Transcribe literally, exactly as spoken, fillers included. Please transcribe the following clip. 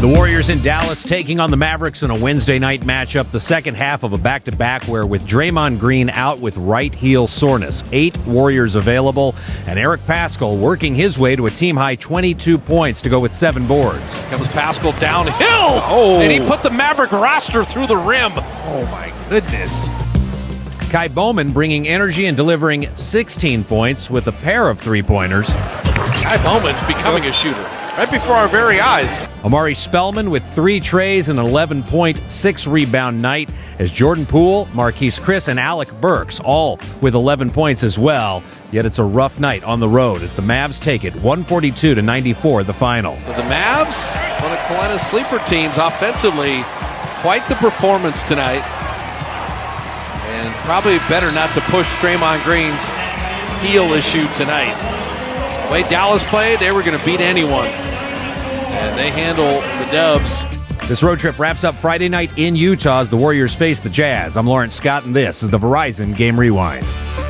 The Warriors in Dallas taking on the Mavericks in a Wednesday night matchup, the second half of a back-to-back where with Draymond Green out with right heel soreness, eight Warriors available, and Eric Paschall working his way to a team-high twenty-two points to go with seven boards. Comes Paschall downhill, oh. and he put the Maverick roster through the rim. Oh, my goodness. Kai Bowman bringing energy and delivering sixteen points with a pair of three-pointers. Kai Bowman's becoming a shooter. Right before our very eyes. Omari Spellman with three trays and an eleven point, six rebound night as Jordan Poole, Marquise Chris, and Alec Burks all with eleven points as well. Yet it's a rough night on the road as the Mavs take it one forty-two to ninety-four the final. So the Mavs, one of Kalina's sleeper teams offensively, quite the performance tonight. And probably better not to push Draymond Green's heel issue tonight. The way Dallas played, they were going to beat anyone. And they handle the Dubs. This road trip wraps up Friday night in Utah as the Warriors face the Jazz. I'm Lawrence Scott, and this is the Verizon Game Rewind.